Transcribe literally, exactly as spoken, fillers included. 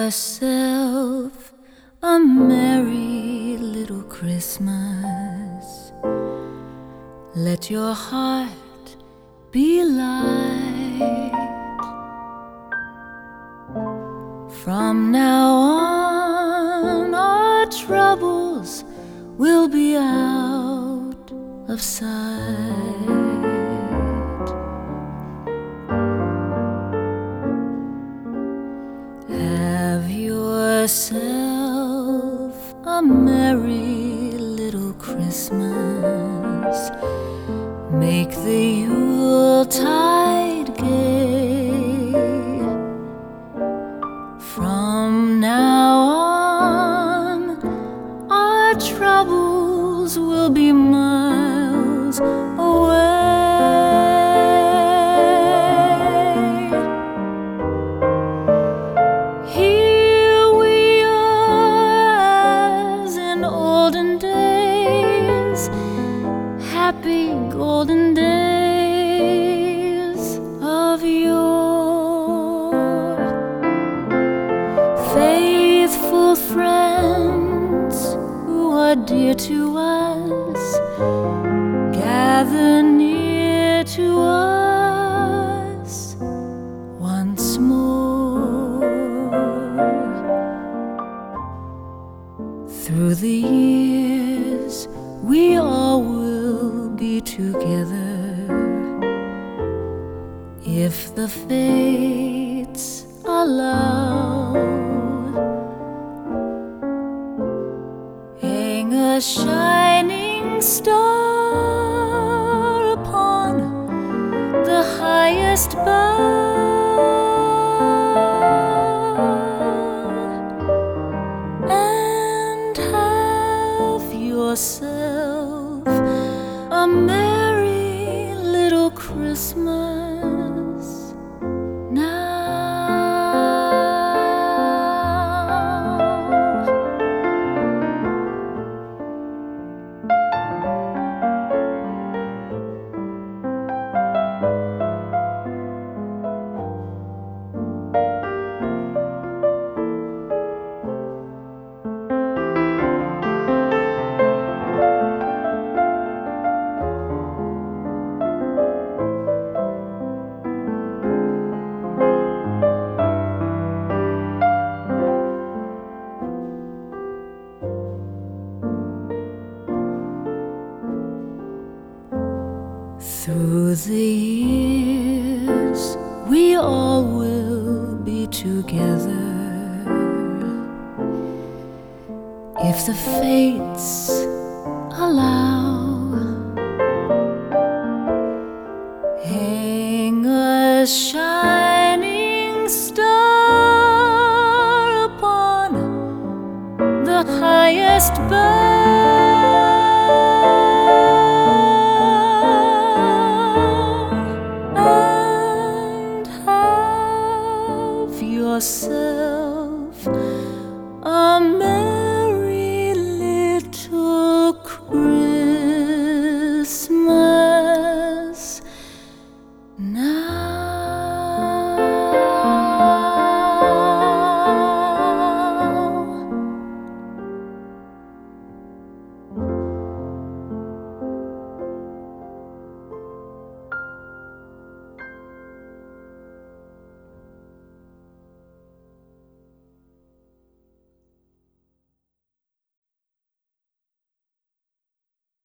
yourself a merry little Christmas. Let your heart be light. From now on, our troubles will be out of sight. Have yourself a merry little Christmas. Make the Yuletide gay. From now on, our troubles will be miles away. Here we are as in olden days, happy golden days of yore. Faithful friends who are dear to us, gather near to us once more. Through the years we all will be together, if the fates allow. Hang a shining star upon the highest bough, and have yourself a merry little Christmas now. Through the years we all will be together, if the fates allow. Hang a shining star upon the highest bough, yourself a